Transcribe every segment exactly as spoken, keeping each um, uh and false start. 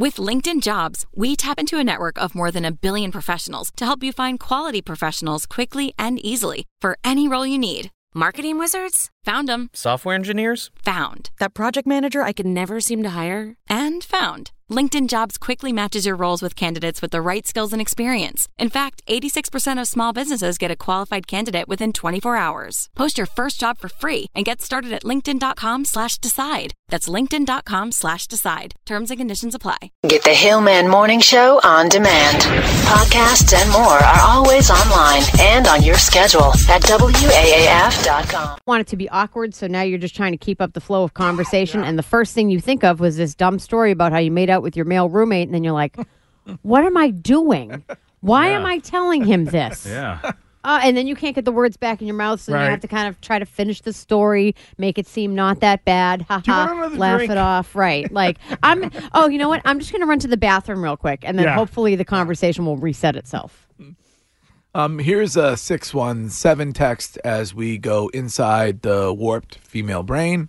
With LinkedIn Jobs, we tap into a network of more than a billion professionals to help you find quality professionals quickly and easily for any role you need. Marketing wizards? Found them. Software engineers? Found. That project manager I could never seem to hire? And found. LinkedIn Jobs quickly matches your roles with candidates with the right skills and experience. In fact, eighty-six percent of small businesses get a qualified candidate within twenty-four hours. Post your first job for free and get started at linkedin.com slash decide. That's linkedin.com slash decide. Terms and conditions apply. Get the Hillman Morning Show on demand. Podcasts and more are always online and on your schedule at W A A F dot com. Want it to be awkward, so now you're just trying to keep up the flow of conversation, yeah. And the first thing you think of was this dumb story about how you made out with your male roommate, and then you're like, what am I doing? Why yeah. am I telling him this? Yeah. Uh, and then you can't get the words back in your mouth, so right. you have to kind of try to finish the story, make it seem not that bad. Ha ha. Laugh drink? It off. Right. Like, I'm, oh, you know what? I'm just going to run to the bathroom real quick, and then yeah. hopefully the conversation will reset itself. Um, here's a six one seven text as we go inside the warped female brain.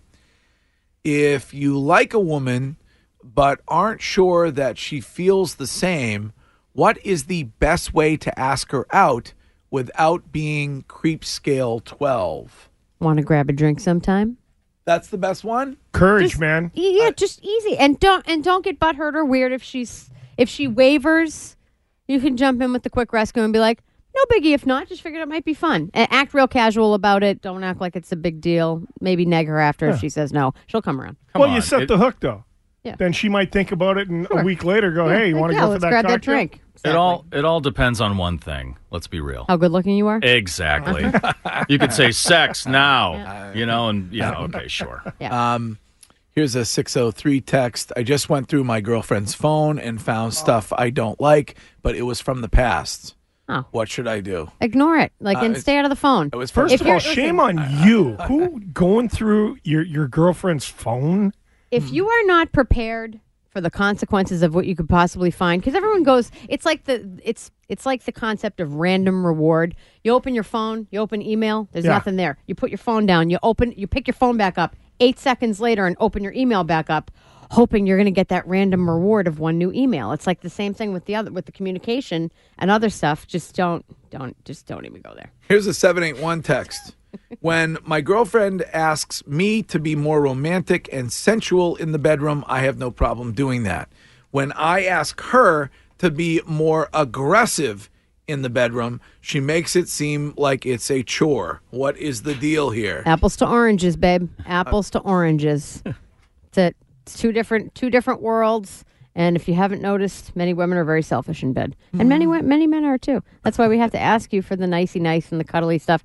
If you like a woman but aren't sure that she feels the same, what is the best way to ask her out without being creep scale twelve? Want to grab a drink sometime? That's the best one? Courage, just, man. Yeah, uh, just easy. And don't and don't get butthurt or weird if she's if she wavers. You can jump in with the quick rescue and be like, no biggie if not. Just figured it might be fun. And act real casual about it. Don't act like it's a big deal. Maybe neg her after yeah. if she says no. She'll come around. Come well, on. You set it, the hook, though. Yeah. Then she might think about it and sure. a week later go, hey, you like, want to yeah, go for let's that grab cocktail? that drink. Exactly. It all it all depends on one thing. Let's be real. How good looking you are? Exactly. You could say sex now, yeah. you know, and yeah, okay, sure. Yeah. Um, here's a six oh three text. I just went through my girlfriend's phone and found stuff I don't like, but it was from the past. Oh. What should I do? Ignore it. Like, uh, and stay out of the phone. It was First if of all, shame on you. Who going through your, your girlfriend's phone? If you are not prepared for the consequences of what you could possibly find, because everyone goes, it's like the it's it's like the concept of random reward. You open your phone, you open email, there's yeah. nothing there. You put your phone down, you open, you pick your phone back up eight seconds later and open your email back up, hoping you're going to get that random reward of one new email. It's like the same thing with the other with the communication and other stuff. Just don't don't just don't even go there. Here's a seven eight one text. When my girlfriend asks me to be more romantic and sensual in the bedroom, I have no problem doing that. When I ask her to be more aggressive in the bedroom, she makes it seem like it's a chore. What is the deal here? Apples to oranges, babe. Apples to oranges. It's it. It's two different two different worlds. And if you haven't noticed, many women are very selfish in bed, and many many men are too. That's why we have to ask you for the nicey nice and the cuddly stuff.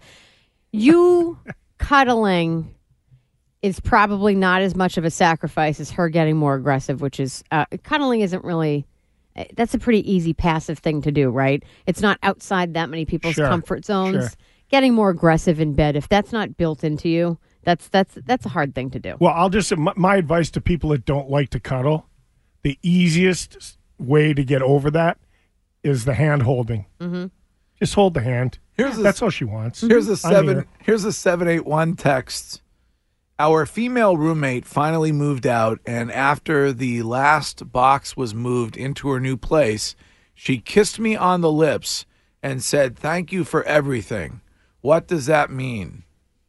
You cuddling is probably not as much of a sacrifice as her getting more aggressive, which is uh, cuddling isn't really, that's a pretty easy passive thing to do, right? It's not outside that many people's sure. comfort zones. Sure. Getting more aggressive in bed, if that's not built into you, that's that's that's a hard thing to do. Well, I'll just, my, my advice to people that don't like to cuddle, the easiest way to get over that is the hand holding. Mm-hmm. Just hold the hand. Here's a, That's all she wants. Here's a seven. Here. Here's a seven eight one text. Our female roommate finally moved out, and after the last box was moved into her new place, she kissed me on the lips and said, "Thank you for everything." What does that mean?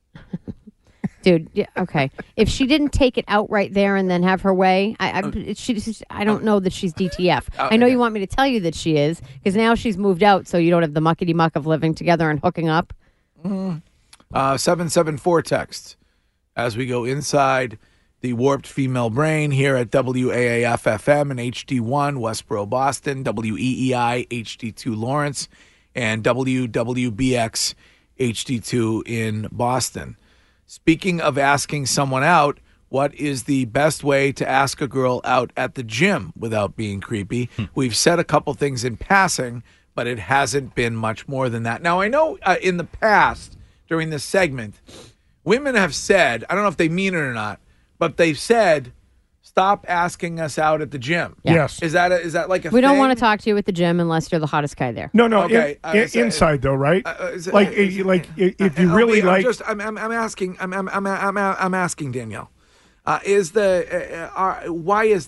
Dude, yeah, okay. If she didn't take it out right there and then have her way, I I, she, I don't know that she's D T F. I know you want me to tell you that she is, because now she's moved out, so you don't have the muckety-muck of living together and hooking up. Mm. Uh, seven seven four text. As we go inside the warped female brain here at W A A F F M and H D one, Westboro, Boston, W E E I, H D two, Lawrence, and W W B X, H D two in Boston. Speaking of asking someone out, what is the best way to ask a girl out at the gym without being creepy? Hmm. We've said a couple things in passing, but it hasn't been much more than that. Now, I know uh, in the past, during this segment, women have said, I don't know if they mean it or not, but they've said, stop asking us out at the gym. Yeah. Yes. Is that a, is that like a We thing? don't want to talk to you at the gym unless you're the hottest guy there. No, no. Okay, in, uh, in, so, inside though, right? Uh, is, like, is, like if you uh, really I'm like. Just, I'm, I'm, I'm asking. I'm, I'm, I'm, I'm, I'm asking Danielle. Uh, is the uh, uh, why is that?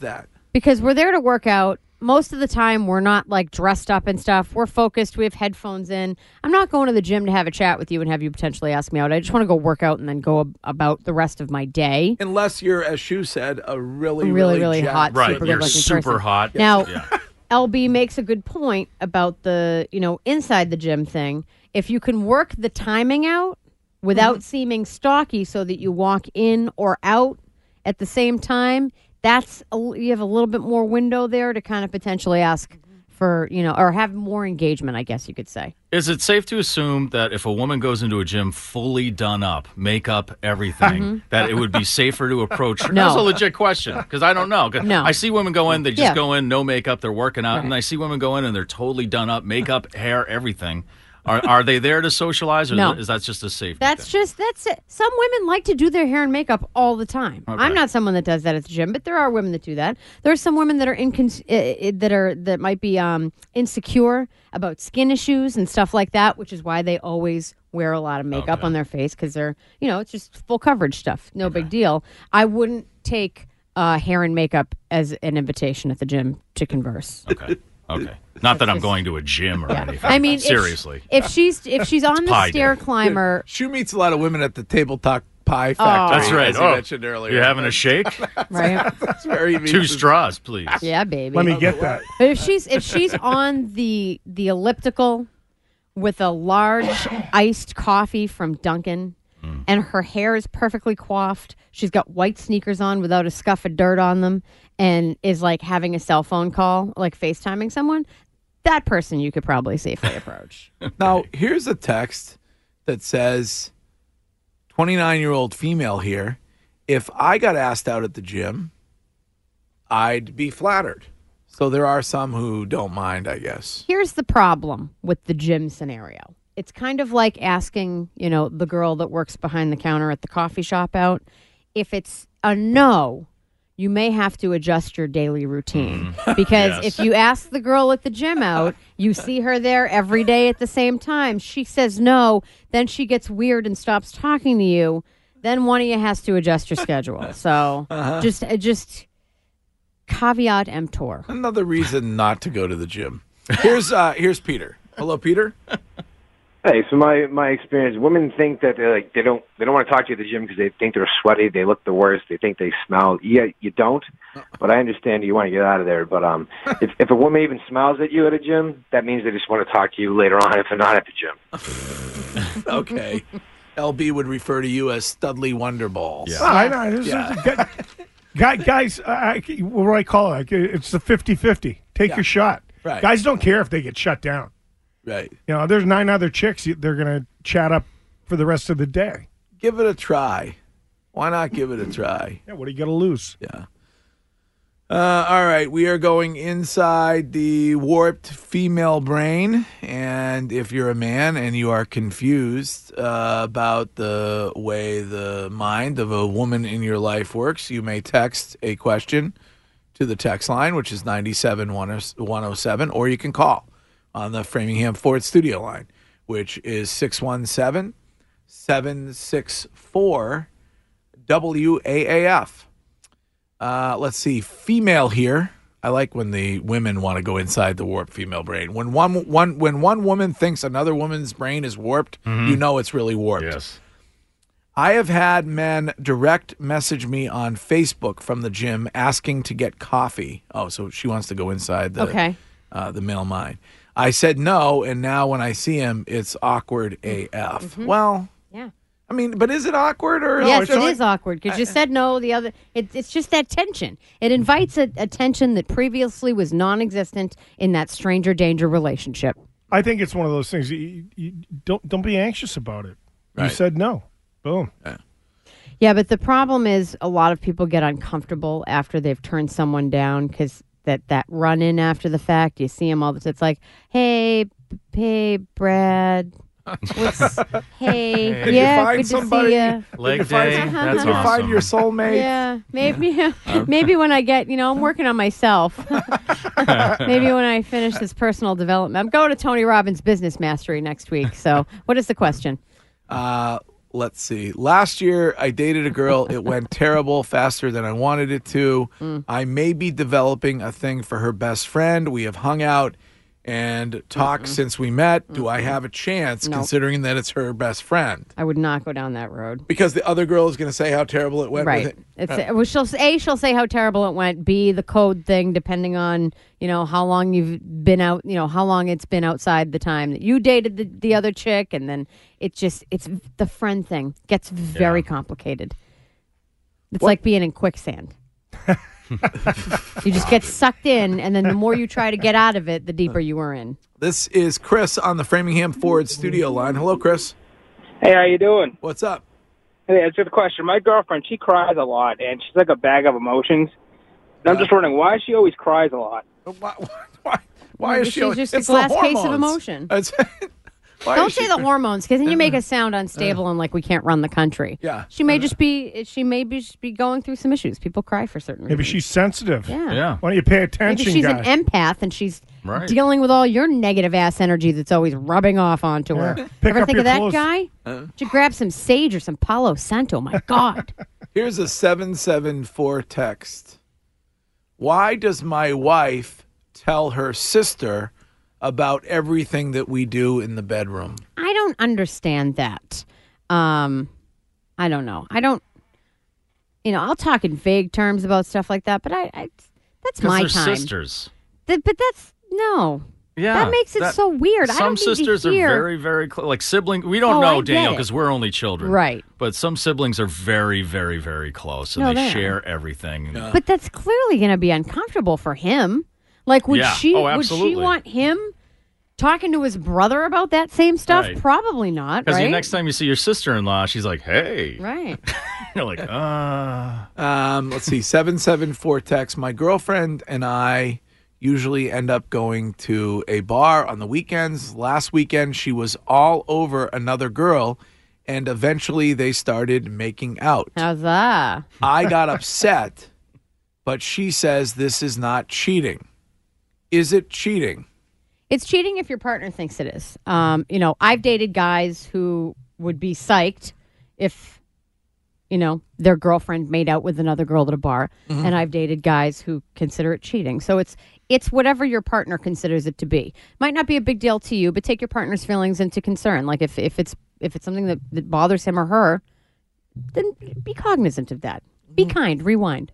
because we're there to work out. Most of the time, we're not like dressed up and stuff. We're focused. We have headphones in. I'm not going to the gym to have a chat with you and have you potentially ask me out. I just want to go work out and then go ab- about the rest of my day. Unless you're, as Shu said, a really, really, really, really jacked- hot, Right, super you're good-looking super person. hot. Now, Yeah. L B makes a good point about the, you know, inside the gym thing. If you can work the timing out without Mm-hmm. seeming stocky so that you walk in or out at the same time, that's a, you have a little bit more window there to kind of potentially ask for, you know, or have more engagement, I guess you could say. Is it safe to assume that if a woman goes into a gym fully done up, makeup, everything, that it would be safer to approach her? No. That's a legit question because I don't know. 'Cause No. I see women go in, they just Yeah. go in, no makeup, they're working out, Right. and I see women go in and they're totally done up, makeup, hair, everything. Are are they there to socialize, or No. is that just a safety That's thing? just, that's it. Some women like to do their hair and makeup all the time. Okay. I'm not someone that does that at the gym, but there are women that do that. There are some women that are incons- uh, that are that might be um, insecure about skin issues and stuff like that, which is why they always wear a lot of makeup Okay. on their face because they're, you know, it's just full coverage stuff. No big deal. I wouldn't take uh, hair and makeup as an invitation at the gym to converse. Okay. Okay. Not that I'm just- going to a gym or anything. I mean, if- seriously. if, she's if she's on the pie stair day. climber. Shu meets a lot of women at the tabletop pie factory. That's right. As you Oh, mentioned earlier. you're having a shake? Right. That's where he meets Two his- straws, please. Yeah, baby. Let me get that. But if she's if she's on the the elliptical with a large iced coffee from Dunkin' and her hair is perfectly coiffed, she's got white sneakers on without a scuff of dirt on them, and is like having a cell phone call, like FaceTiming someone, that person you could probably safely approach. Now, here's a text that says, twenty-nine-year-old female here, if I got asked out at the gym, I'd be flattered. So there are some who don't mind, I guess. Here's the problem with the gym scenario. It's kind of like asking, you know, the girl that works behind the counter at the coffee shop out. If it's a no, you may have to adjust your daily routine. Because Yes. if you ask the girl at the gym out, you see her there every day at the same time. She says no, then she gets weird and stops talking to you. Then one of you has to adjust your schedule. So just, uh, just caveat emptor. Another reason not to go to the gym. Here's uh, here's Peter. Hello, Peter. Hey, so my my experience, women think that they're like they don't they don't want to talk to you at the gym because they think they're sweaty, they look the worst, they think they smell. Yeah, you don't, but I understand you want to get out of there. But um, if if a woman even smiles at you at a gym, that means they just want to talk to you later on if they're not at the gym. Okay. L B would refer to you as Studley Wonderballs. Yeah. Oh, I know. This is- Yeah. guy- guys, I, I- what do I call it? It's the fifty-fifty. Take Yeah. your shot. Right. Guys don't care if they get shut down. Right. You know, there's nine other chicks you- they're going to chat up for the rest of the day. Give it a try. Why not give it a try? Yeah, what do you got to lose? Yeah. Uh, all right, we are going inside the warped female brain. And if you're a man and you are confused uh, about the way the mind of a woman in your life works, you may text a question to the text line, which is nine seven one oh seven, or you can call on the Framingham Ford studio line, which is six one seven, seven six four, W A A F. Uh, let's see, female here. I like when the women want to go inside the warped female brain. When one one when one woman thinks another woman's brain is warped, you know it's really warped. Yes. I have had men direct message me on Facebook from the gym asking to get coffee. Oh, so she wants to go inside the Okay. uh, the male mind. I said no, and now when I see him, it's awkward A F. Well, Yeah. I mean, but is it awkward or Yes, it's it not- is awkward because you said no. The other, it, it's just that tension. It invites a, a tension that previously was non-existent in that stranger danger relationship. I think it's one of those things. You, you don't don't be anxious about it. You Right. said no. Boom. Yeah, but the problem is a lot of people get uncomfortable after they've turned someone down because that that run in after the fact. You see them all the time. It's like, hey, b- hey, Brad. What's, hey, Did yeah, you find good somebody? to see ya. Leg you find- day. Did That's you awesome. find your soulmate? Yeah, maybe maybe when I get, you know, I'm working on myself. Maybe when I finish this personal development. I'm going to Tony Robbins Business Mastery next week. So, what is the question? Uh, let's see. Last year, I dated a girl. It went terrible, faster than I wanted it to. Mm. I may be developing a thing for her best friend. We have hung out and talked Mm-mm. since we met. Do Mm-mm. I have a chance, Nope. considering that it's her best friend? I would not go down that road. Because the other girl is going to say how terrible it went. Right. With it. It's Uh, well, she'll a she'll say how terrible it went. B, the code thing, depending on you know how long you've been out, you know how long it's been outside the time that you dated the, the other chick, and then it just it's the friend thing gets very complicated. It's What? like being in quicksand. You just get sucked in, and then the more you try to get out of it, the deeper you are in. This is Chris on the Framingham Ford studio line. Hello, Chris. Hey, how you doing? What's up? Hey, it's just a question. My girlfriend, she cries a lot, and she's like a bag of emotions. And I'm just wondering why she always cries a lot. Why, why, why Maybe is she? she's always- just it's a glass the case of hormones. emotion. It's- why Don't is say she- the hormones, because then you make us sound unstable and like we can't run the country. Yeah. She may just be. She may be, just be going through some issues. People cry for certain Maybe reasons. she's sensitive. Yeah. Yeah. Why don't you pay attention, Maybe she's guy? an empath and she's Right. dealing with all your negative ass energy that's always rubbing off onto her. Yeah. Pick Ever up think your of that clothes. guy? Uh. Should grab some sage or some Palo Santo. My God. Here's a seven seven four text. Why does my wife tell her sister about everything that we do in the bedroom? I don't understand that. Um, I don't know. I don't. You know, I'll talk in vague terms about stuff like that, but I, I that's 'Cause my they're time. sisters. Th- but that's no. Yeah, That makes it that- so weird. I Some don't need to sisters hear- are very, very close. Like sibling, we don't Oh, I know get Danielle it. because we're only children, Right. But some siblings are very, very, very close, and No, they they are. share everything. But that's clearly going to be uncomfortable for him. Like, would Yeah. she? Oh, would she absolutely. want him talking to his brother about that same stuff? Right. Probably not. Because Right. the next time you see your sister-in-law, she's like, "Hey," right. you're like, "Uh." Um, let's see, seven seven four text. My girlfriend and I usually end up going to a bar on the weekends. Last weekend, she was all over another girl, and eventually they started making out. How's that? I got upset, but she says this is not cheating. Is it cheating? It's cheating if your partner thinks it is. Um, you know, I've dated guys who would be psyched if, you know, their girlfriend made out with another girl at a bar, Mhm. and I've dated guys who consider it cheating. So it's it's whatever your partner considers it to be. Might not be a big deal to you, but take your partner's feelings into concern. Like if if it's if it's something that, that bothers him or her, then be cognizant of that. Be kind. Rewind.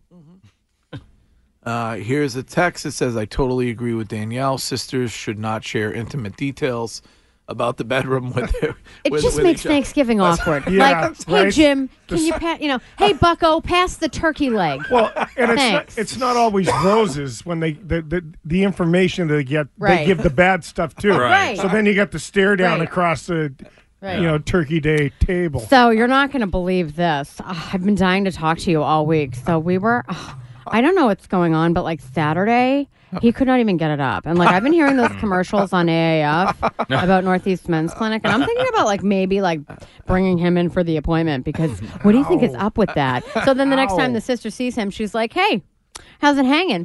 Uh, here's a text that says, I totally agree with Danielle. Sisters should not share intimate details about the bedroom with their It with, just with makes each other. Thanksgiving awkward. Yeah, like, hey right? Jim, can you pass? You know, hey Bucko, pass the turkey leg. Well, and it's Thanks. not, it's not always roses when they the, the, the information they get Right. they give the bad stuff too. Right. So then you got the stare down Right. across the Right. you know Turkey Day table. So you're not going to believe this. Ugh, I've been dying to talk to you all week. So we were. ugh, I don't know what's going on, but like Saturday, he could not even get it up. And like I've been hearing those commercials on A A F about Northeast Men's Clinic, and I'm thinking about like maybe like bringing him in for the appointment because what do you think is up with that? So then the next time the sister sees him, she's like, "Hey, how's it hanging?"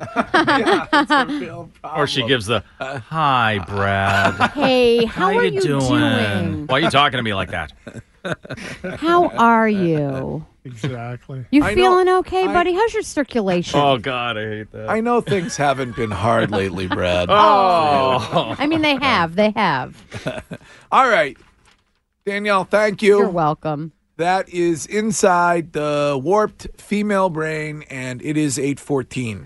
Or she gives the, "Hi, Brad. Hey, how, How are you you doing? doing? Why are you talking to me like that?" How are you? Exactly. You I know- feeling okay, I- buddy? How's your circulation? Oh God, I hate that. I know things haven't been hard lately, Brad. Oh, I mean, they have. They have. All right. Danielle, thank you. You're welcome. That is Inside the Warped Female Brain, and it is eight fourteen.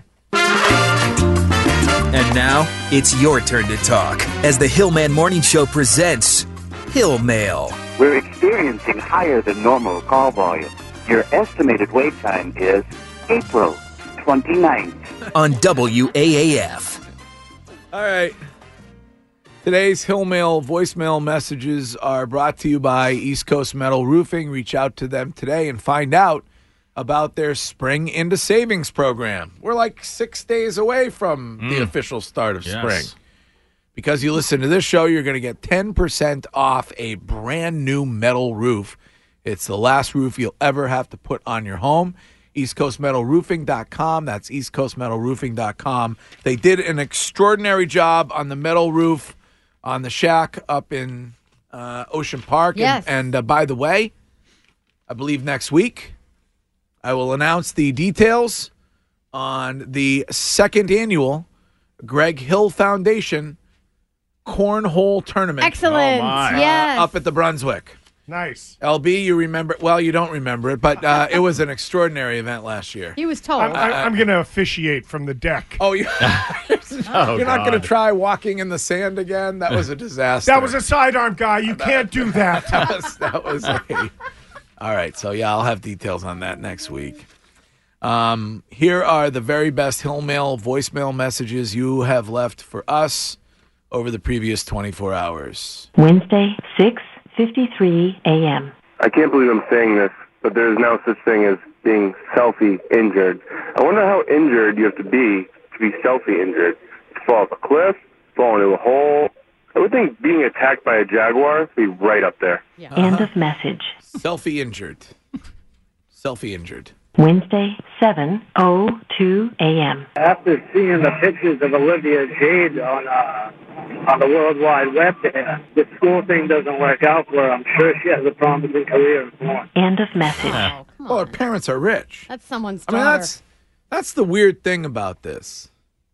And now, it's your turn to talk as the Hillman Morning Show presents Hill Mail. We're experiencing higher than normal call volume. Your estimated wait time is April twenty-ninth. On W A A F. All right. Today's Hill Mail voicemail messages are brought to you by East Coast Metal Roofing. Reach out to them today and find out about their Spring into Savings program. We're like six days away from the official start of Yes. spring. Because you listen to this show, you're going to get ten percent off a brand new metal roof. It's the last roof you'll ever have to put on your home. east coast metal roofing dot com. That's east coast metal roofing dot com. They did an extraordinary job on the metal roof on the shack up in uh, Ocean Park. Yes. And, and uh, by the way, I believe next week, I will announce the details on the second annual Greg Hill Foundation Cornhole Tournament. Excellent. Oh, my. Yes. Uh, up at the Brunswick. Nice. L B, you remember? Well, you don't remember it, but uh, it was an extraordinary event last year. He was told. I'm, I, I'm going to officiate from the deck. Oh, you, Oh, you're not going to God. try walking in the sand again? That was a disaster. That was a sidearm guy. You can't do that. that was, that was a. All right, so yeah, I'll have details on that next week. Um, here are the very best Hill Mail voicemail messages you have left for us over the previous twenty-four hours. Wednesday, six fifty-three a.m. I can't believe I'm saying this, but there's no such thing as being selfie injured. I wonder how injured you have to be to be selfie injured. To fall off a cliff, fall into a hole. I would think being attacked by a jaguar would be right up there. Yeah. End of message. Selfie injured. Selfie injured. Wednesday, seven oh two a.m. After seeing the pictures of Olivia Jade on uh, on the World Wide Web there, the school thing doesn't work out for her. I'm sure she has a promising career. End of message. Oh, come Well, on. her parents are rich. That's someone's I daughter. mean, that's that's the weird thing about this.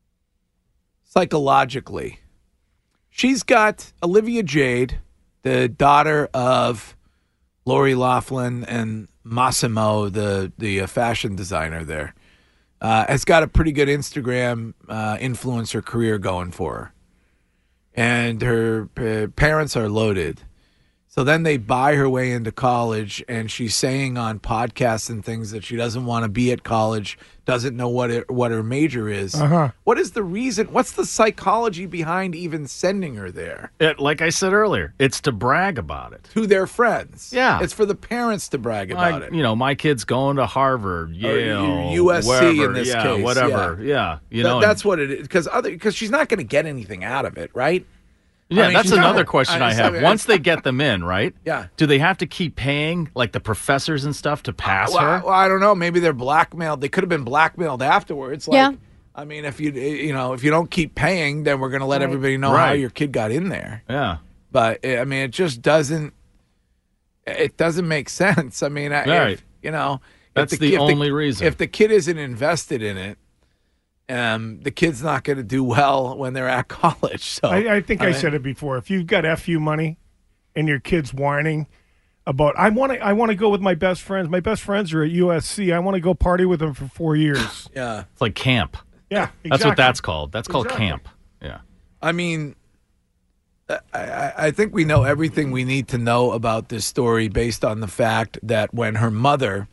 Psychologically, she's got Olivia Jade, the daughter of Lori Loughlin and Massimo, the the uh, fashion designer there, uh, has got a pretty good Instagram uh, influencer career going for her, and her uh, parents are loaded. So then they buy her way into college, and she's saying on podcasts and things that she doesn't want to be at college, doesn't know what it, what her major is. Uh-huh. What is the reason? What's the psychology behind even sending her there? It, like I said earlier, it's to brag about it. To their friends. Yeah. It's for the parents to brag about Like, it. you know, my kid's going to Harvard, Yale, U S C wherever, in this yeah, case, whatever. yeah. Yeah, you That- know, that's what it is. Because other because she's not going to get anything out of it, right? yeah. I mean, that's she's another not- question I, I- have. I- Once they get them in, right? Yeah. Do they have to keep paying like the professors and stuff to pass well, her? well, I don't know. Maybe they're blackmailed. They could have been blackmailed afterwards. Like, Yeah. I mean, if you you know if you don't keep paying, then we're going to let Right. everybody know how Right. your kid got in there. Yeah. But I mean, it just doesn't. It doesn't make sense. I mean, I- Right. if, you know, if That's ki- the if only reason. If the kid isn't invested in it, um, the kid's not going to do well when they're at college. So I, I think I, mean, said it before. If you've got F U money and your kid's whining about, I want to I want to go with my best friends. My best friends are at U S C. I want to go party with them for four years. Yeah. It's like camp. Yeah, That's what exactly. that's called. That's called Exactly. camp. Yeah. I mean, I, I, I think we know everything we need to know about this story based on the fact that when her mother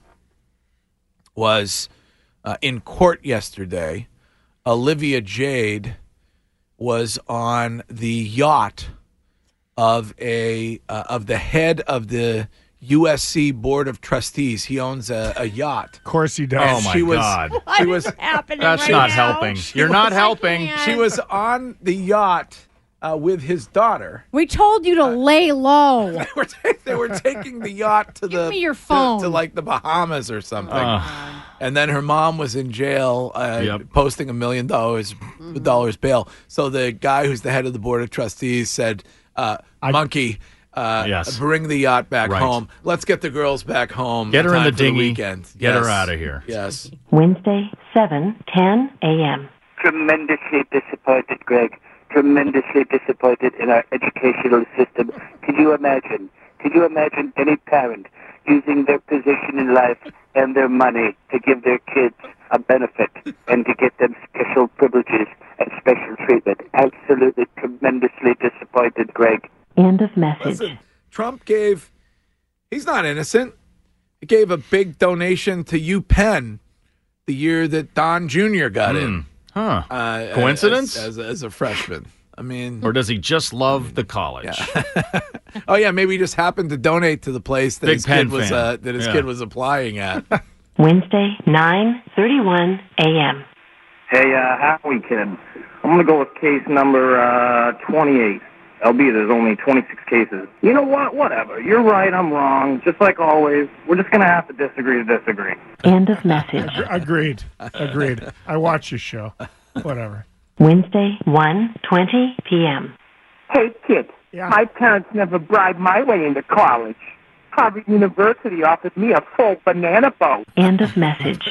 was uh, in court yesterday, Olivia Jade was on the yacht of a uh, of the head of the U S C Board of Trustees. He owns a, a yacht. Of course he does. Oh my she was, God. She was. happening That's right not now? helping. You're not helping. She was on the yacht uh, with his daughter. We told you to lay low. They were, ta- they were taking the yacht to the me your to- phone. To, like the Bahamas or something. Ugh. And then her mom was in jail, uh, Yep. posting a million dollars dollars bail. So the guy who's the head of the board of trustees said, uh, "Monkey, uh, Yes. bring the yacht back Right. home. Let's get the girls back home. Get her in Time the for dinghy. weekend. Get her Yes. outta here." Yes. Wednesday, seven ten a.m. Tremendously disappointed, Greg. Tremendously disappointed in our educational system. Could you imagine? Could you imagine any parent using their position in life and their money to give their kids a benefit and to get them special privileges and special treatment? Absolutely tremendously disappointed, Greg. End of message. Listen, Trump gave, he's not innocent. He gave a big donation to UPenn the year that Don Junior got in. Huh. Uh, Coincidence? As, as, as a freshman. I mean, Or does he just love the college? oh yeah, maybe he just happened to donate to the place that Big his Penn kid was fan. uh, that his Yeah. kid was applying at. Wednesday, nine thirty-one a.m. Hey, uh, Howie kid, I'm going to go with case number uh, twenty-eight. L B, there's only twenty-six cases. You know what? Whatever. You're right. I'm wrong. Just like always, we're just going to have to disagree to disagree. End of message. Agreed. Agreed. I watch your show. Whatever. Wednesday, one twenty p.m. Hey, kid, Yeah. my parents never bribed my way into college. Harvard University offered me a full banana boat. End of message.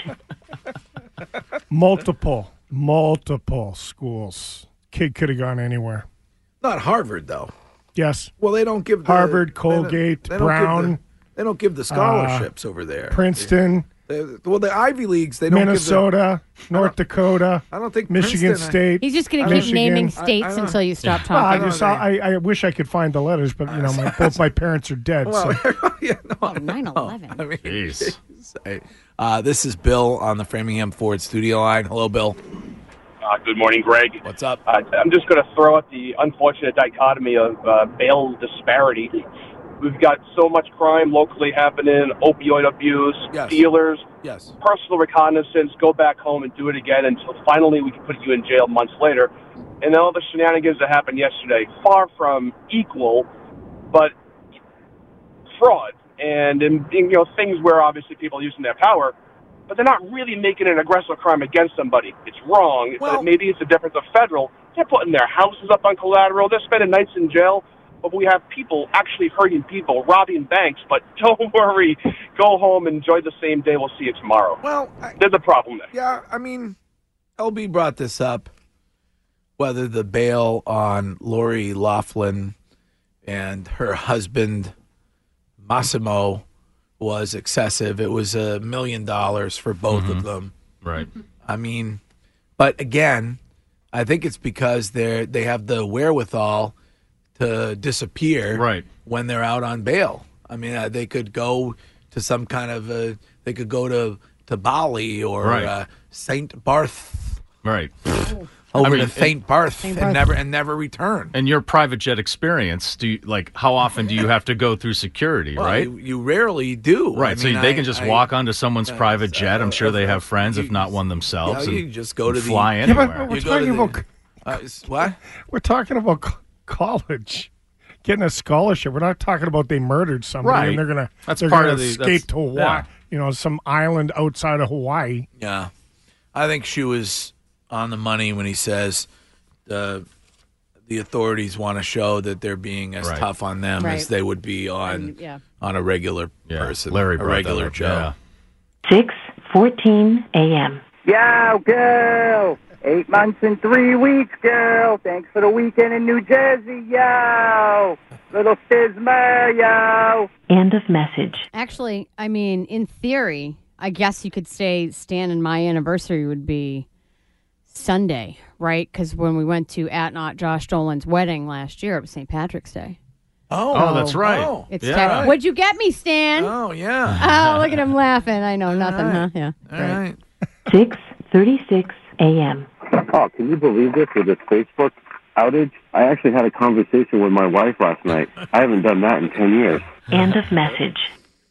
Multiple, multiple schools. Kid could have gone anywhere. Not Harvard, though. Yes. Well, they don't give the, Harvard, they don't- Colgate, they don't give Brown. the- They don't give the scholarships over there. Princeton. They- well, the Ivy Leagues, they don't Minnesota, give the, North Dakota. I don't think Michigan Princeton- State. He's just going to keep Michigan. naming states I- I don't- until you stop Well, I talking. just I, I wish I could find the letters, but you know, my, both my parents are dead. Well, so. yeah, no, Oh, nine eleven. I mean, Jeez. uh, this is Bill on the Framingham Ford studio line. Hello, Bill. Uh, good morning, Greg. What's up? Uh, I'm just going to throw out the unfortunate dichotomy of uh, bail disparity. We've got so much crime locally happening, opioid abuse, Yes. dealers, Yes. personal reconnaissance, go back home and do it again until finally we can put you in jail months later. And then all the shenanigans that happened yesterday, far from equal, but fraud. And, and you know, things where obviously people are using their power, but they're not really making an aggressive crime against somebody. It's wrong. Well- Maybe it's the difference of federal. They're putting their houses up on collateral. They're spending nights in jail. But we have people actually hurting people, robbing banks. But don't worry. Go home, enjoy the same day. We'll see you tomorrow. Well, I, There's a problem there. yeah, I mean, L B brought this up, whether the bail on Lori Laughlin and her husband, Massimo, was excessive. It was a million dollars for both Mm-hmm. of them. Right. I mean, but again, I think it's because they're they have the wherewithal to disappear Right. when they're out on bail. I mean, uh, they could go to some kind of a, they could go to, to Bali or Right. uh, Saint Barth, Right. over I mean, to Saint Barth, Saint and Barth. never and never return. And your private jet experience, do you, like how often do you have to go through security, Well, right? You, you rarely do. Right, I so mean, they I- can just I- walk onto someone's uh, private jet. I'm sure they have friends, if you- not one themselves. Yeah, you and, just go to and the- fly Yeah, but anywhere. we're You go to talking the- about Uh, s- what? we're talking about co- college, getting a scholarship. We're not talking about they murdered somebody Right. and they're gonna That's they're part gonna of the- escape that's- to Hawaii, yeah. you know, some island outside of Hawaii. Yeah, I think she was on the money when he says the the authorities want to show that they're being as Right. tough on them Right. as they would be on And, yeah. on a regular Yeah, person, Larry a brought that regular up, Joe. yeah. six fourteen a.m. Yo, girl. Eight months and three weeks, girl. Thanks for the weekend in New Jersey, yo. Little Stizmer, yo. End of message. Actually, I mean, in theory, I guess you could say Stan and my anniversary would be Sunday, right? Because when we went to at not Josh Dolan's wedding last year, it was Saint Patrick's Day. Oh, Oh, that's right. Oh, It's Yeah. tech- What'd you get me, Stan? oh yeah. Oh, look at him laughing. I know nothing, right. huh? Yeah. All Great. right. six thirty-six a.m. Oh, can you believe this with this Facebook outage? I actually had a conversation with my wife last night. I haven't done that in ten years. End of message.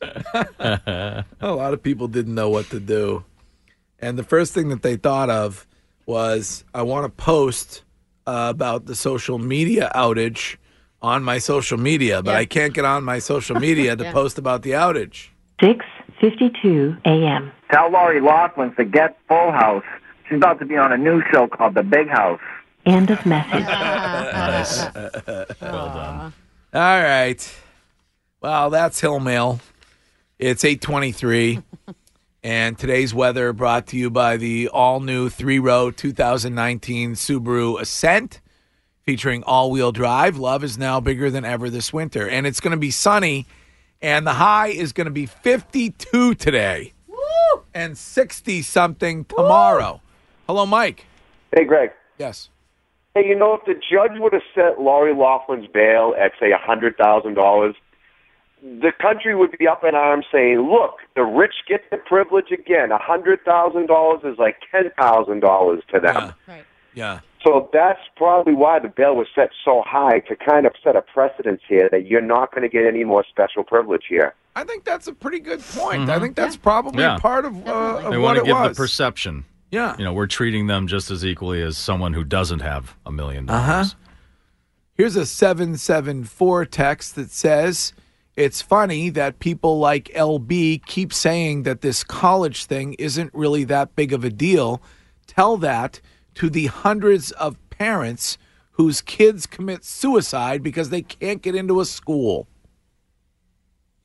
A lot of people didn't know what to do. And the first thing that they thought of was, I want to post uh, about the social media outage on my social media, but Yeah. I can't get on my social media to Yeah. post about the outage. six fifty-two a.m. Tell Lori Laughlin to get Full House. She's about to be on a new show called The Big House. End of message. Nice. Well done. All right. Well, that's Hill Mail. It's eight twenty-three, and today's weather brought to you by the all-new three-row two thousand nineteen Subaru Ascent, featuring all-wheel drive. Love is now bigger than ever this winter, and it's going to be sunny, and the high is going to be fifty-two today. Woo! And sixty-something tomorrow. Hello, Mike. Hey, Greg. Yes. Hey, you know, if the judge would have set Lori Laughlin's bail at, say, one hundred thousand dollars, the country would be up in arms saying, look, the rich get the privilege again. one hundred thousand dollars is like ten thousand dollars to them. Yeah. Yeah. So that's probably why the bail was set so high, to kind of set a precedence here that you're not going to get any more special privilege here. I think that's a pretty good point. Mhm. I think that's probably Yeah. part of, uh, of They what want to it give was. the perception. Yeah. You know, we're treating them just as equally as someone who doesn't have a million Uh-huh. dollars. Here's a seven seven four text that says, it's funny that people like L B keep saying that this college thing isn't really that big of a deal. Tell that to the hundreds of parents whose kids commit suicide because they can't get into a school.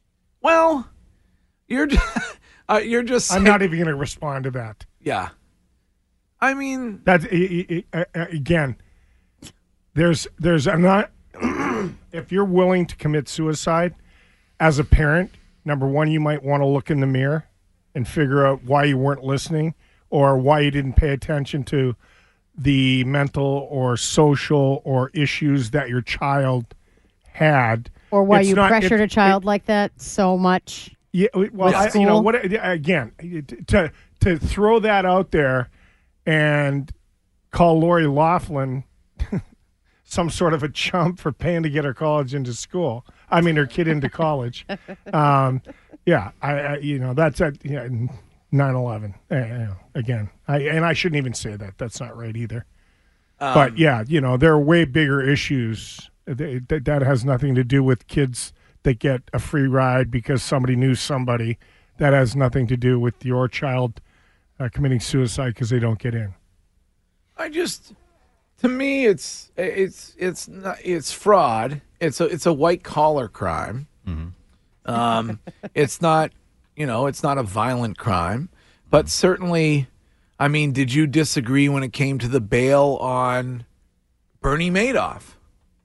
Well, you're uh, you're just. I'm saying, not even going to respond to that. Yeah. I mean, that's uh, uh, again. There's there's a not. If you're willing to commit suicide as a parent, number one, you might want to look in the mirror and figure out why you weren't listening or why you didn't pay attention to the mental or social or issues that your child had. Or why It's you not- pressured it- a child like that so much. Yeah, well, with I, you know school? what? Again, to to throw that out there and call Lori Laughlin some sort of a chump for paying to get her college into school. I mean, her kid into college. Um, yeah, I, I you know that's at yeah, nine eleven. Uh, you know, again, I and I shouldn't even say that. That's not right either. Um, but yeah, you know, there are way bigger issues that, that that has nothing to do with kids that get a free ride because somebody knew somebody. That has nothing to do with your child uh, committing suicide because they don't get in. I just, to me, it's it's it's not, it's fraud. It's a it's a white collar crime. Um, it's not, you know, it's not a violent crime, but certainly, I mean, did you disagree when it came to the bail on Bernie Madoff?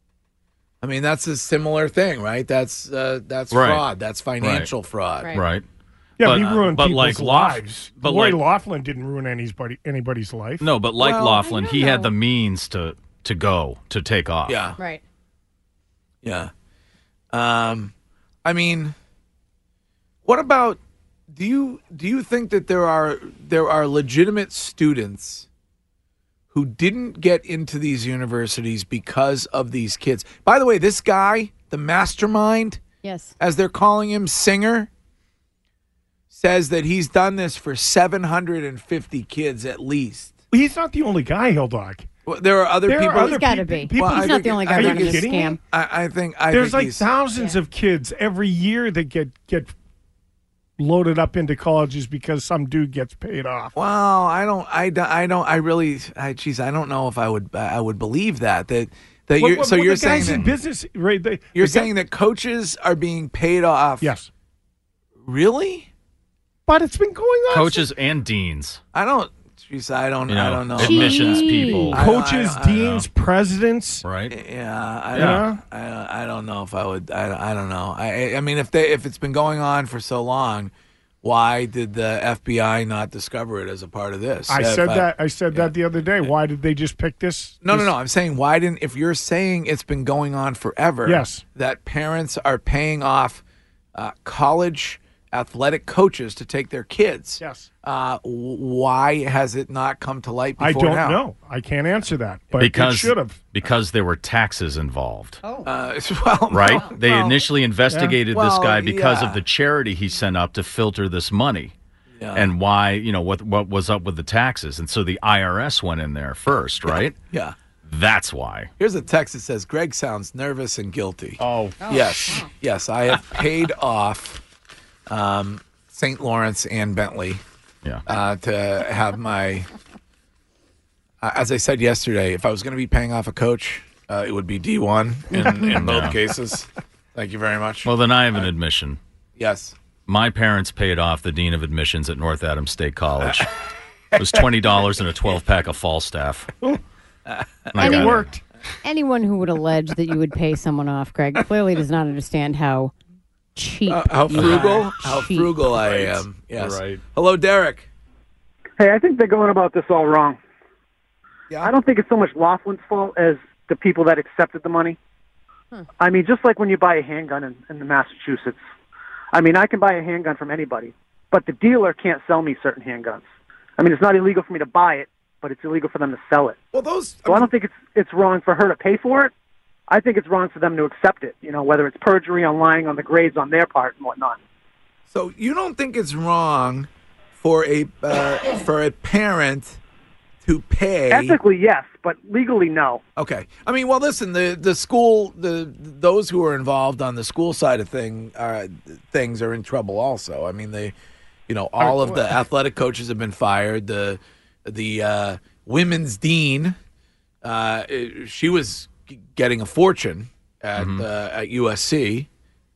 I mean, that's a similar thing, right? That's uh, that's Right. fraud. That's financial Right. fraud. Right. Yeah, But- he ruined but people's like Laugh- lives. but Lori like- Laughlin didn't ruin anybody anybody's life. No, but like Well, Laughlin, I he don't had know. the means to to go to take off. Yeah. Right. Yeah. Um, I mean, what about do you do you think that there are there are legitimate students who didn't get into these universities because of these kids? By the way, this guy, the mastermind, Yes. as they're calling him, Singer, says that he's done this for seven hundred fifty kids at least. He's not the only guy, Hildog. Well, there are other There are people. other He's gotta peop- be. people- He's I not think- the only guy I think running he's- this scam. I, I think I There's think like he's, thousands of kids every year that get get loaded up into colleges because some dude gets paid off. Well, I don't, I, don't- I don't, I really, I, geez, I don't know if I would, I would believe that that that Well, you're. well, So well, you're the guys saying in that business, right? They, you're the guy- saying that coaches are being paid off. Yes, really? but it's been going on. Coaches and deans. I don't. Geez, I don't. You know, I don't know. admissions people. I don't- Coaches, I don't- I don't deans, presidents. Right. Yeah, I Yeah. don't. I, I don't know if I would. I, I don't know. I, I mean, if they, if it's been going on for so long, why did the F B I not discover it as a part of this? I If said that. I said yeah. that the other day. Why did they just pick this? No, no, this- no. I'm saying why didn't? If you're saying it's been going on forever, Yes. that parents are paying off uh, college athletic coaches to take their kids. Yes. Uh, w- why has it not come to light before I don't now? know. I can't answer that, but because it should have. because there were taxes involved. Oh. Uh, well, Right? well, They well, initially investigated Yeah. this Well, guy because yeah. of the charity he sent up to filter this money. Yeah. And why, you know, what what was up with the taxes. And so the I R S went in there first, right? Yeah. That's why. Here's a text that says Greg sounds nervous and guilty. Oh. Yes. Yes. I have paid off um, Saint Lawrence and Bentley Yeah. uh, to have my. Uh, as I said yesterday, if I was going to be paying off a coach, uh, it would be D one in, in both Yeah. cases. Thank you very much. Well, then I have an admission. Yes. My parents paid off the dean of admissions at North Adams State College. It was twenty dollars and a twelve pack of Falstaff. And I And got it it. worked. Anyone who would allege that you would pay someone off, Greg, clearly does not understand how cheap. Uh, how you frugal? are. How Cheap. frugal I Right. am. Yes. Right. Hello, Derek. Hey, I think they're going about this all wrong. Yeah. I don't think it's so much Laughlin's fault as the people that accepted the money. I mean, just like when you buy a handgun in, in Massachusetts. I mean, I can buy a handgun from anybody, but the dealer can't sell me certain handguns. I mean, it's not illegal for me to buy it, but it's illegal for them to sell it. Well, those. So I don't think it's it's wrong for her to pay for it. I think it's wrong for them to accept it. You know, whether it's perjury on lying on the grades on their part and whatnot. So you don't think it's wrong for a uh, for a parent to pay? Ethically, yes, but legally, no. Okay. I mean, well, listen, the the school, the those who are involved on the school side of thing uh, things are in trouble also. I mean, they, you know, all of the athletic coaches have been fired. The the uh, women's dean, uh, she was g- getting a fortune at uh, at U S C.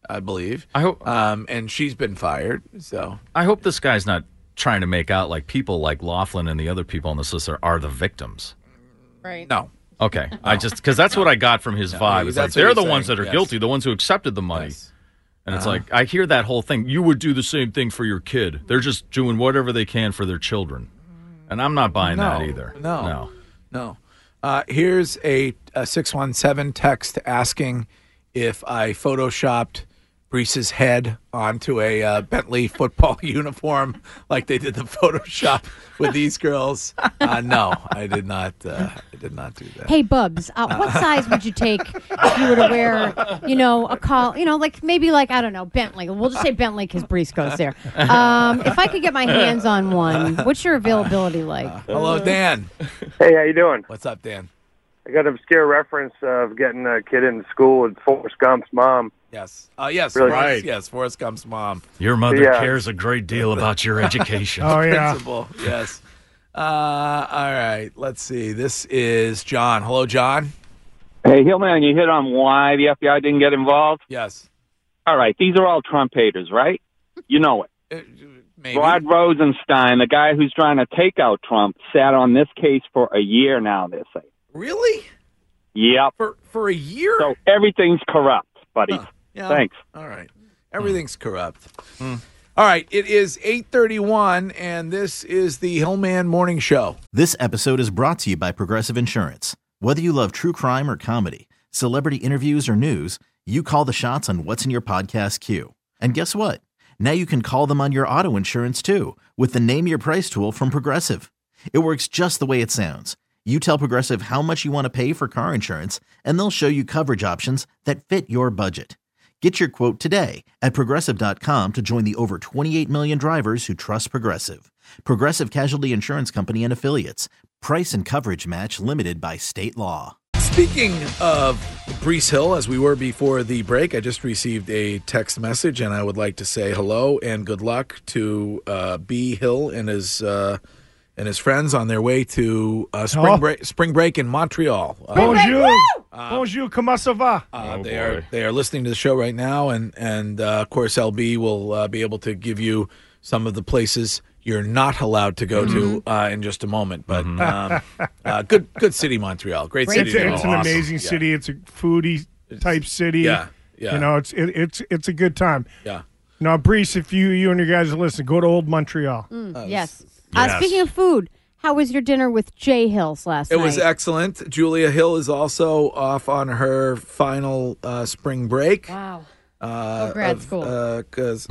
I believe. I hope, um, and she's been fired. So I hope this guy's not trying to make out like people like Laughlin and the other people on this list are, are the victims. Right. No. Okay. No. I just because that's what I got from his no, vibe. It's like they're the ones that are yes. guilty, the ones who accepted the money. Yes. And it's uh-huh. like I hear that whole thing. You would do the same thing for your kid. They're just doing whatever they can for their children, and I'm not buying no, that either. No. No. No. Uh, here's a, a six one seven text asking if I photoshopped Brees's head onto a uh, Bentley football uniform like they did the Photoshop with these girls. Uh, no, I did not. Uh, I did not do that. Hey, Bubs, uh, what size would you take if you were to wear, you know, a call, you know, like maybe like, I don't know, Bentley. We'll just say Bentley because Brees goes there. Um, if I could get my hands on one, what's your availability like? Uh, hello, Dan. Hey, how you doing? What's up, Dan? I got an obscure reference of getting a kid in school with Forrest Gump's mom. Yes. Uh, yes. Really? Forrest, Right. Yes. Forrest Gump's mom. Your mother Yeah. cares a great deal about your education. Oh, yeah. Principal. Yes. Uh, all right. Let's see. This is John. Hello, John. Hey, Hillman, you hit on why the F B I didn't get involved? Yes. All right. These are all Trump haters, right? You know it. Uh, maybe. Rod Rosenstein, the guy who's trying to take out Trump, sat on this case for a year now, they say. Really? Yep. For for a year? So everything's corrupt, buddy. Huh. Yeah. Thanks. All right. Everything's corrupt. Mm. All right. It is eight thirty-one, and this is the Hillman Morning Show. This episode is brought to you by Progressive Insurance. Whether you love true crime or comedy, celebrity interviews or news, you call the shots on what's in your podcast queue. And guess what? Now you can call them on your auto insurance, too, with the Name Your Price tool from Progressive. It works just the way it sounds. You tell Progressive how much you want to pay for car insurance, and they'll show you coverage options that fit your budget. Get your quote today at Progressive dot com to join the over twenty-eight million drivers who trust Progressive. Progressive Casualty Insurance Company and Affiliates. Price and coverage match limited by state law. Speaking of Brees Hill, as we were before the break, I just received a text message, and I would like to say hello and good luck to uh, B. Hill and his uh, and his friends on their way to uh, spring Oh. break. Spring break in Montreal. Uh, Bonjour. Bonjour. Comment ça va? Uh, Oh, they boy. are they are listening to the show right now, and and uh, of course L B will uh, be able to give you some of the places you're not allowed to go to uh, in just a moment. But um, uh, good good city, Montreal. Great, It's, city. to it's go. an Awesome. amazing Yeah. city. It's a foodie type city. Yeah, yeah. You know, it's it, it's it's a good time. Yeah. Now, Brees, if you you and your guys listen, go to Old Montreal. Mm, yes. Uh, speaking of food, how was your dinner with Jay Hills last It night? was excellent. Julia Hill is also off on her final uh, spring break. Wow. Uh, Oh, grad of- school. uh, 'cause-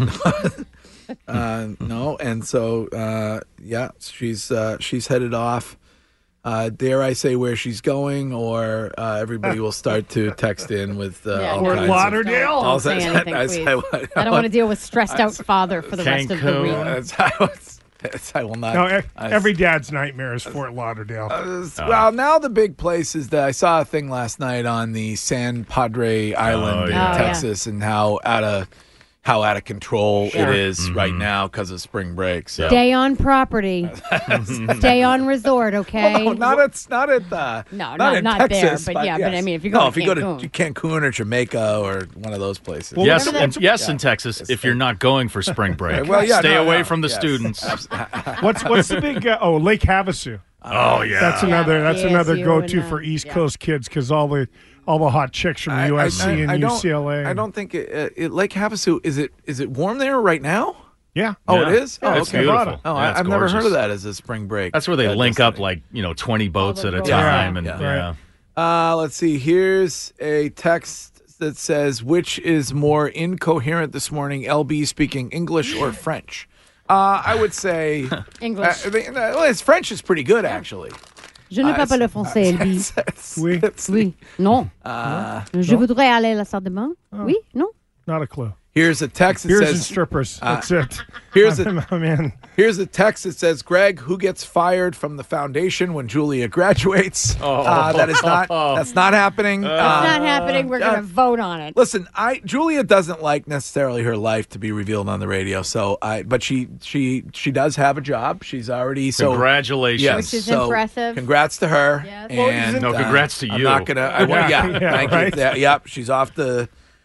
uh, no, and so uh, yeah, she's uh, she's headed off. Uh, dare I say where she's going, or uh, everybody will start to text in with uh, Yeah, all no, kinds don't- of- don't all say kinds- anything, I- please. I- I don't want to deal with stressed out father for the rest of the Cancun. week. That's- I was- that's- I will not. No, e- I- every dad's nightmare is Fort Lauderdale. Uh, Well, now the big place is that I saw a thing last night on the San Padre Island in yeah. Oh, yeah. Texas, and how out of how out of control Sure. it is right now because of spring break. So. Stay on property. Stay on resort, okay? Well, no, not at not at uh, No, not, not- in not Texas, there, but yeah, but I yes. mean, if you go no, to if you go to Cancun. Cancun or Jamaica or one of those places, yes, and, yes, in Texas, if you're not going for spring break, Well, yeah, stay no, away no, from the yes. students. What's what's the big? Uh, oh, Lake Havasu. Oh, yeah. That's another. That's A S U another and, go-to uh, for East yeah. Coast kids because all the all the hot chicks from I- U S C I- and I don't- U C L A. I don't think it, uh, it, Lake Havasu is it is it warm there right now? Yeah. Oh, Yeah. it is. Yeah, oh, it's okay. beautiful. Oh, Yeah, I, it's I've never heard gorgeous. of that as a spring break. That's where they uh, link up destination. like you know twenty boats at a boats. time, Yeah. and Yeah. yeah. Uh, let's see. Here's a text that says, "Which is more incoherent this morning? L B speaking English or French?" Uh, I would say English. Uh, the- uh, well, his French is pretty good, actually. Je ne Uh, parle pas le it's- français, Elby. it's- it's- Oui. it's- Oui. Non. Uh, Je voudrais aller à la salle de bain. Oui. Non. Not a clue. Here's a text that Beers says, and strippers. uh, That's it. here's a- I'm, I'm in. Here's a text that says, "Greg, who gets fired from the foundation when Julia graduates?" Oh. Uh, that is not. That's not happening. It's Uh, not happening. We're uh, going to vote on it. Listen, I Julia doesn't like necessarily her life to be revealed on the radio. So I, but she she she does have a job. She's already so Congratulations. Yes, Which is so impressive. Congrats to her. Yes. And, No, uh, congrats to I'm you. not gonna. I, Yeah, yeah, yeah, thank right. you. Yeah, yep, she's off the.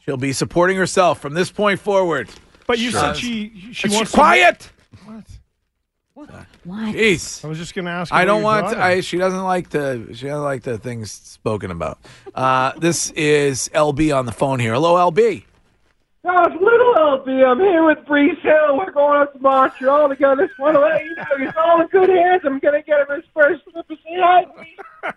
She'll be supporting herself from this point forward. But you Sure. said she she She- wants to- quiet. What? What? Jeez. I was just going to ask. I about don't your want. daughter. I, she doesn't like the. She doesn't like the things spoken about. Uh, this is L B on the phone here. Hello, L B. Oh, it's little L B. I'm here with Brees Hill. We're going up to Montreal together. Just want to let you know he's all in good hands. I'm going to get him his first flip. Say hi, Brees.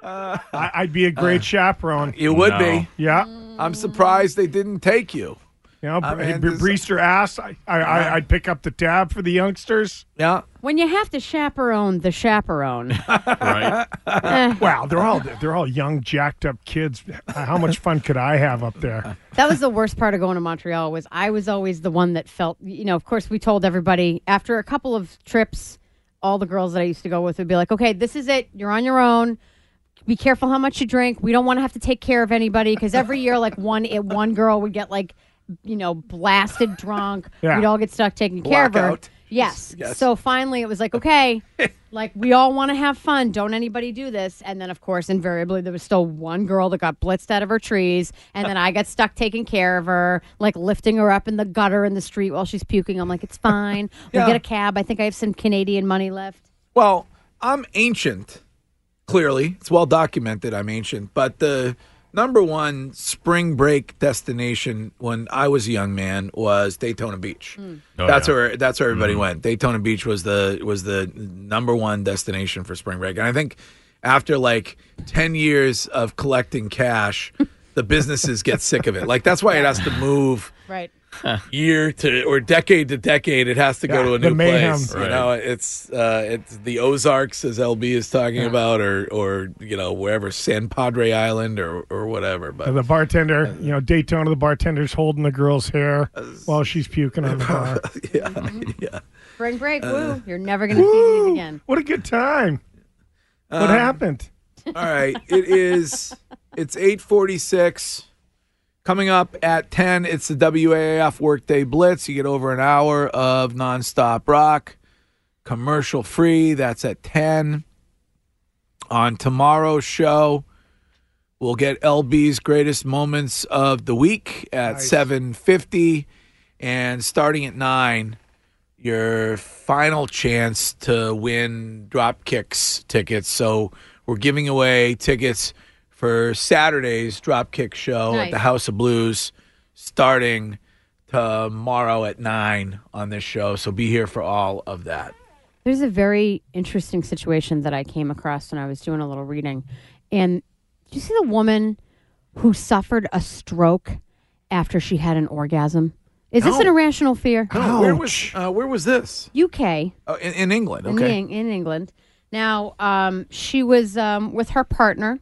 I, I'd be a great Uh, chaperone. You would be. Yeah. I'm surprised they didn't take you. You know, I Bre- mean, Bre- this- Breester asked. I, I, I, I'd pick up the tab for the youngsters. Yeah. When you have to chaperone the chaperone. Right. Eh. Wow, they're all they're all young, jacked up kids. How much fun could I have up there? That was the worst part of going to Montreal was I was always the one that felt, you know, of course we told everybody after a couple of trips, all the girls that I used to go with would be like, okay, this is it. You're on your own. Be careful how much you drink. We don't want to have to take care of anybody because every year, like one it, one girl would get like, you know, blasted drunk. Yeah. We'd all get stuck taking care of her. Blackout. Yes. Yes. So finally it was like, okay, like we all want to have fun. Don't anybody do this. And then, of course, invariably there was still one girl that got blitzed out of her trees. And then I got stuck taking care of her, like lifting her up in the gutter in the street while she's puking. I'm like, it's fine. We'll Yeah. get a cab. I think I have some Canadian money left. Well, I'm ancient. Clearly, it's well documented. I'm ancient, but the number one spring break destination when I was a young man was Daytona Beach. Oh, that's yeah. where that's where everybody Mhm. went. Daytona Beach was the was the number one destination for spring break, and I think after like ten years of collecting cash, the businesses get sick of it. Like that's why it has to move Right. year to or decade to decade. It has to go Yeah, to a the new mayhem. place. Right. You know, it's uh, it's the Ozarks, as L B is talking about, or or you know wherever San Padre Island or or whatever. But The bartender, you know, Daytona, the bartender's holding the girl's hair while she's puking on the bar. yeah, yeah. Spring break, woo. You're never going to see these again. What a good time. What Um, happened? All right, it is. It's eight forty six. Coming up at ten, it's the W A A F Workday Blitz. You get over an hour of nonstop rock, commercial free. That's at ten. On tomorrow's show, we'll get L B's greatest moments of the week at Nice. seven fifty, and starting at nine, your final chance to win Dropkicks tickets. So we're giving away tickets for Saturday's Dropkick show at Nice. the House of Blues starting tomorrow at nine on this show. So be here for all of that. There's a very interesting situation that I came across when I was doing a little reading. And did you see the woman who suffered a stroke after she had an orgasm? Is this No. an irrational fear? No, where was uh, where was this? U K. Oh, in, in England. In, Okay. Eng- in England. Now, um, she was um, with her partner.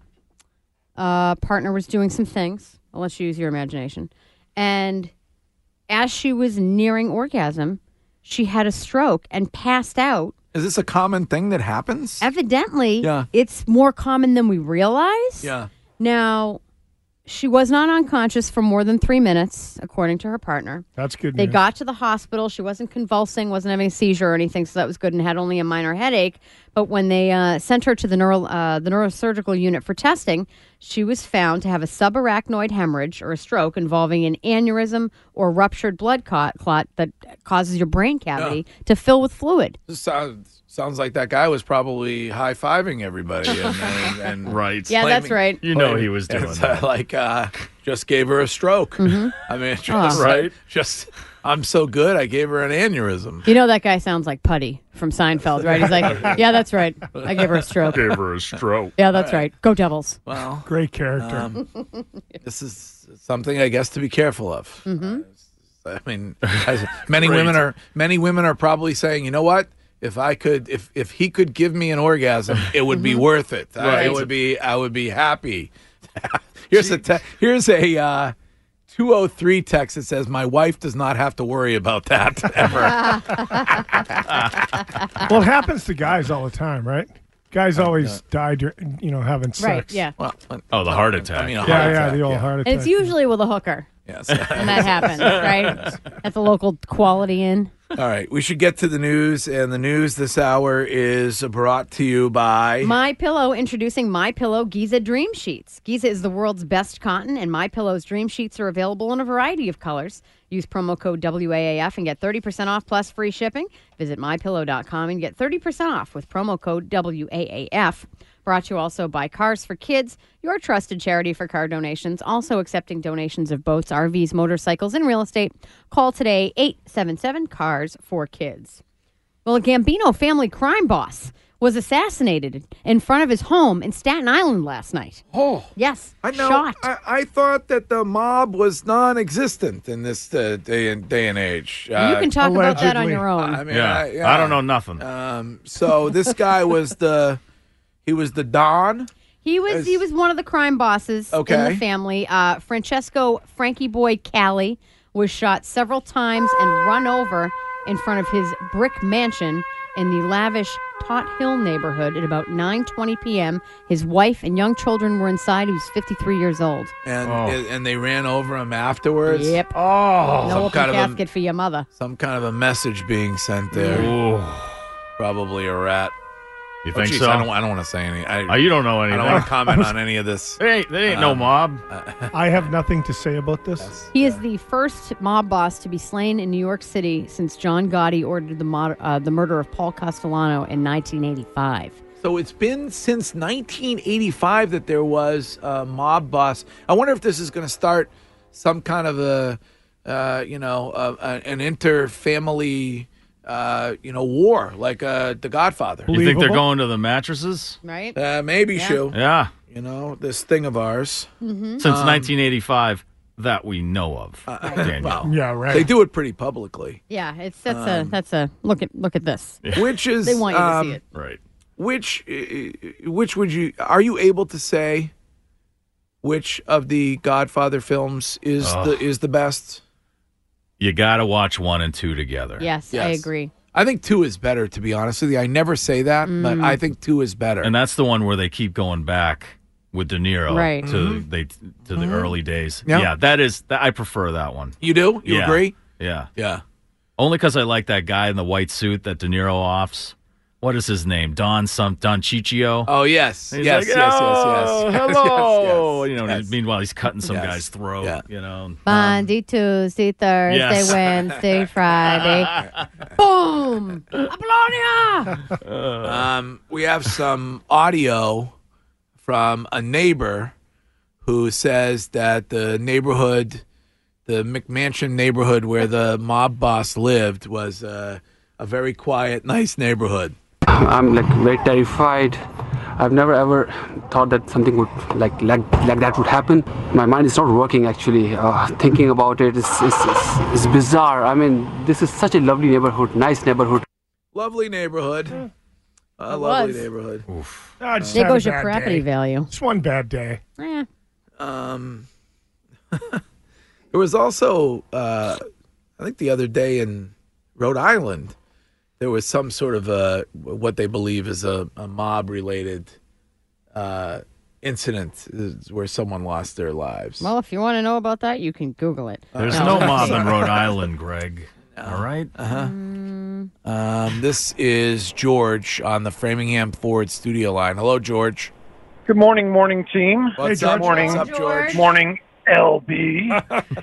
Uh, partner was doing some things. I'll let you use your imagination. And as she was nearing orgasm, she had a stroke and passed out. Is this a common thing that happens? Evidently, Yeah. it's more common than we realize. Yeah. Now, she was not unconscious for more than three minutes, according to her partner. That's good They news. got to the hospital. She wasn't convulsing, wasn't having a seizure or anything, so that was good and had only a minor headache. But when they uh, sent her to the neuro, uh, the neurosurgical unit for testing, she was found to have a subarachnoid hemorrhage or a stroke involving an aneurysm or ruptured blood clot, clot that causes your brain cavity to fill with fluid. This sounds, sounds like that guy was probably high-fiving everybody. And, and, and Right. Yeah, that's right. You know he was doing It's, that. uh, like, uh, just gave her a stroke. Mhm. I mean, just, Oh. right? Just, I'm so good, I gave her an aneurysm. You know that guy sounds like Putty from Seinfeld, right? He's like, yeah, that's right. I gave her a stroke. Gave her a stroke. Yeah, that's right. Go Devils. Well, great character. Um, this is something, I guess, to be careful of. Mm-hmm. I mean, as many Great. women are many women are probably saying, you know what? If I could, if if he could give me an orgasm, it would be worth it. I Right. would be, I would be happy. here's a te- here's a uh, two oh three text that says, "My wife does not have to worry about that ever." Well, it happens to guys all the time, right? Guys always die, dur- you know, having sex. Right, yeah. Well, Oh, the heart attack. I mean, a Yeah, heart yeah, attack, the old yeah. heart And attack. it's usually with a hooker Yes. when that happens, right? At the local Quality Inn. All right, we should get to the news, and the news this hour is brought to you by My Pillow, introducing My Pillow Giza Dream Sheets. Giza is the world's best cotton, and My Pillow's Dream Sheets are available in a variety of colors. Use promo code W A A F and get thirty percent off plus free shipping. Visit my pillow dot com and get thirty percent off with promo code W A A F. Brought to you also by Cars for Kids, your trusted charity for car donations, also accepting donations of boats, R Vs, motorcycles, and real estate. Call today, eight seven seven, C A R S for Kids. Well, a Gambino family crime boss was assassinated in front of his home in Staten Island last night. Oh. Yes, I know. shot. I, I thought that the mob was non-existent in this uh, day and day and age. Uh, you can talk about that on your own. I mean, Yeah. I, yeah. I don't know nothing. Um, so this guy was the he was the Don. He was he was one of the crime bosses in Okay. the family. Uh, Francesco Frankie Boy Cali was shot several times and run over in front of his brick mansion in the lavish Tot Hill neighborhood at about nine twenty p.m. His wife and young children were inside. He was fifty-three years old. And and they ran over him afterwards. Yep. Oh, No some open kind of casket a, for your mother. some kind of a message being sent there. Ooh. Probably a rat. You Oh, think geez, so? I don't. I don't want to say anything. I, Oh, you don't know anything. I don't want to comment on any of this. They ain't, they ain't no Um, mob. I have nothing to say about this. He is the first mob boss to be slain in New York City since John Gotti ordered the, mod- uh, the murder of Paul Castellano in nineteen eighty-five. So it's been since nineteen eighty-five that there was a mob boss. I wonder if this is going to start some kind of a, uh, you know, uh, uh, an inter-family, uh, you know, war like uh, The Godfather. You think they're going to the mattresses? Right? Uh, maybe, Yeah. Shu. Yeah. You know, this thing of ours. Mm-hmm. Since Um, nineteen eighty-five, that we know of. Daniel. Well, Yeah, right. They do it pretty publicly. Yeah, it's that's Um, a that's a look at look at this. Which is They want you to um, see it. Right. Which uh, which would you are you able to say which of the Godfather films is Ugh. the is the best? You got to watch one and two together. Yes, I Yes. agree. I think two is better, to be honest with you. I never say that, but Mm. I think two is better. And that's the one where they keep going back with De Niro Right. to Mhm. they to the Mhm. early days. Yeah. Yeah, that is that, I prefer that one. You do? You Yeah. agree? Yeah. Yeah. Only because I like that guy in the white suit that De Niro offs. What is his name? Don some Don Ciccio. Oh yes, He's yes, like, yes, oh, yes, yes, hello. yes, You know, yes. meanwhile he's cutting some Yes. guy's throat. Yeah. You know, Monday, Tuesday, Thursday, yes. Wednesday, Friday. Boom! Apollonia! Um, we have some audio from a neighbor who says that the neighborhood, the McMansion neighborhood where the mob boss lived, was uh, a very quiet, nice neighborhood. I'm like very terrified. I've never ever thought that something would like like like that would happen. My mind is not working actually. Uh, thinking about it is is, is is bizarre. I mean, this is such a lovely neighborhood, nice neighborhood. Lovely neighborhood. A It lovely was. neighborhood. I just There had a goes your bad property day. value. Just one bad day. Eh. Um, there was also, uh, I think the other day in Rhode Island, there was some sort of a what they believe is a, a mob-related uh, incident where someone lost their lives. Well, if you want to know about that, you can Google it. there's no mob in Rhode Island, Greg. All right. Uh-huh. Um, this is George on the Framingham Ford studio line. Hello, George. Good morning, morning team. What's hey, up? Morning, What's up, George? Morning, L B.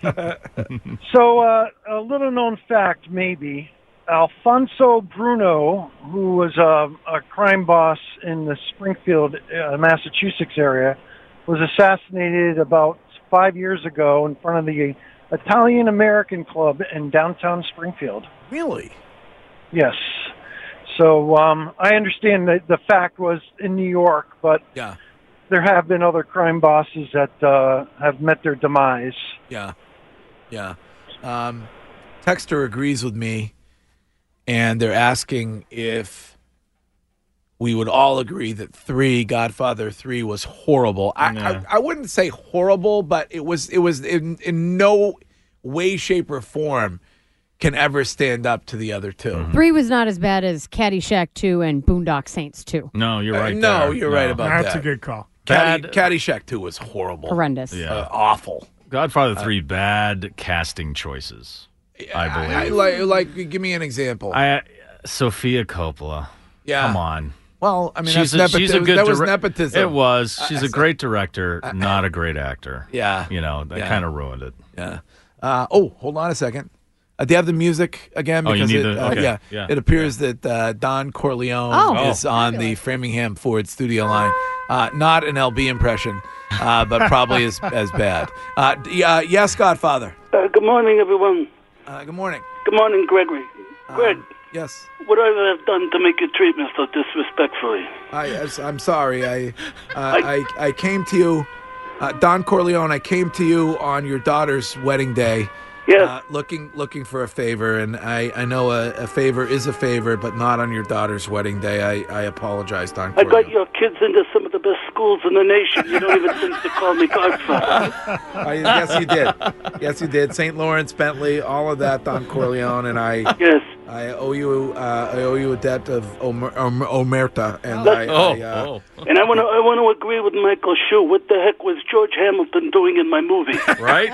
So, uh, a little known fact, maybe. Alfonso Bruno, who was a, a crime boss in the Springfield, uh, Massachusetts area, was assassinated about five years ago in front of the Italian American Club in downtown Springfield. Really? Yes. So um, I understand that the fact was in New York, but Yeah. there have been other crime bosses that uh, have met their demise. Yeah. Yeah. Um, Texter agrees with me, and they're asking if we would all agree that three, Godfather three, was horrible. I, Yeah. I, I wouldn't say horrible, but it was it was in, in no way, shape, or form can ever stand up to the other two. Three was not as bad as Caddyshack two and Boondock Saints two. No, you're Uh, right. no, there. you're right about That's that. a good call. Caddy, Bad- Caddyshack two was horrible. Horrendous. Yeah. Uh, awful. Godfather three, bad casting choices. I believe. I, like, like, give me an example. I, Sophia Coppola. Yeah. Come on. Well, I mean, she's that's a, nepot- she's a good that was dire- nepotism. It was. Uh, She's a great director, not a great actor. Yeah. You know, that Yeah. kind of ruined it. Yeah. Uh, oh, hold on a second. Uh, do you have the music again? Oh, you Because need it, the- uh, okay. yeah. Yeah. It appears that uh, Don Corleone Oh. is on the Framingham Ford studio line. Uh, not an L B impression, uh, but probably as as bad. Uh, d- uh, yes, Godfather. Uh, good morning, everyone. Uh, good morning. Good morning, Gregory. Greg, Yes. what have I done to make you treat me so disrespectfully? I, as- I'm sorry. I, uh, I, I came to you, uh, Don Corleone. I came to you on your daughter's wedding day. Yes. Uh, looking, looking for a favor, and I, I know a, a favor is a favor, but not on your daughter's wedding day. I, I apologize, Don I Corleone. got your kids into some of the best schools in the nation. You don't even think to call me Godfather. Uh, yes, you did. Yes, you did. Saint Lawrence, Bentley, all of that, Don Corleone, and I. Yes. I owe you. Uh, I owe you a debt of Omer, Omer, Omerta, and Oh. I. I uh, And I want to I want to agree with Michael Shue. What the heck was George Hamilton doing in my movie? Right?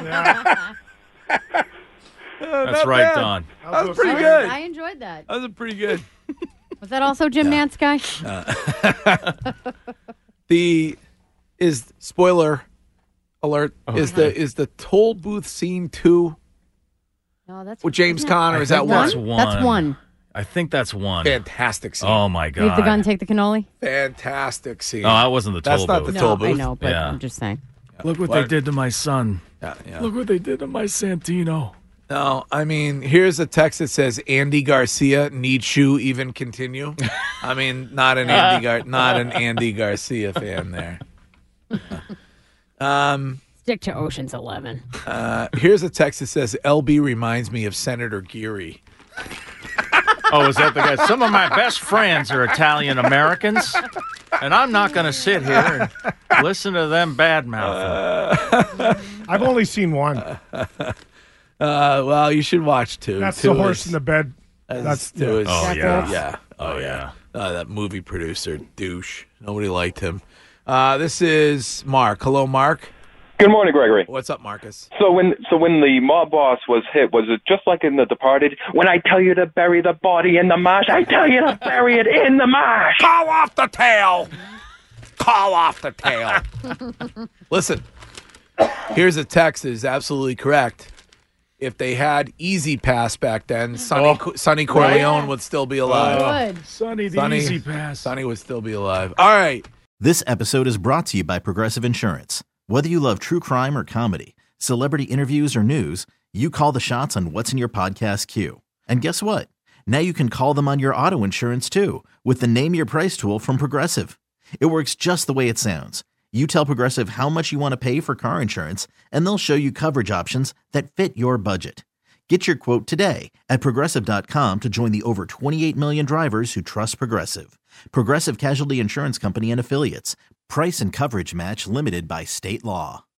That's not right, bad. Don. That was pretty I- good. I enjoyed that. That was pretty good. Was that also Jim Nantz guy? Uh, the is spoiler alert is the is the toll booth scene two No, that's with James isn't that- Conner. I Is that think one? That's one. That's one. I think that's one. Fantastic scene. Oh my god. Leave the gun, take the cannoli. Fantastic scene. Oh, that wasn't the That's toll not booth. the toll No, I booth. know, but Yeah. I'm just saying. Look what, What? they did to my son. Yeah, yeah. Look what they did to my Santino. No, I mean, here's a text that says Andy Garcia need shoe even continue. I mean, not an Andy Gar- not an Andy Garcia fan there. Um, Stick to Ocean's Eleven. uh, here's a text that says L B reminds me of Senator Geary. Oh, is that the guy? Some of my best friends are Italian Americans, and I'm not going to sit here and listen to them badmouth. I've only seen one. Uh, well, you should watch two. That's two the horse is- in the bed. That's, That's two yeah. is- Oh, yeah. yeah. Oh, yeah. Uh, that movie producer, douche. Nobody liked him. Uh, this is Mark. Hello, Mark. Good morning, Gregory. What's up, Marcus? So when so when the mob boss was hit, was it just like in The Departed? When I tell you to bury the body in the marsh, I tell you to bury it in the marsh. Call off the tail. Call off the tail. Listen, here's a text that is absolutely correct. If they had Easy Pass back then, Sonny, Oh, Sonny Corleone would still be alive. Would. Sonny the Sonny, Easy Pass. Sonny would still be alive. All right. This episode is brought to you by Progressive Insurance. Whether you love true crime or comedy, celebrity interviews or news, you call the shots on what's in your podcast queue. And guess what? Now you can call them on your auto insurance too with the Name Your Price tool from Progressive. It works just the way it sounds. You tell Progressive how much you want to pay for car insurance, and they'll show you coverage options that fit your budget. Get your quote today at Progressive dot com to join the over twenty-eight million drivers who trust Progressive. Progressive Casualty Insurance Company and Affiliates. Price and coverage match limited by state law.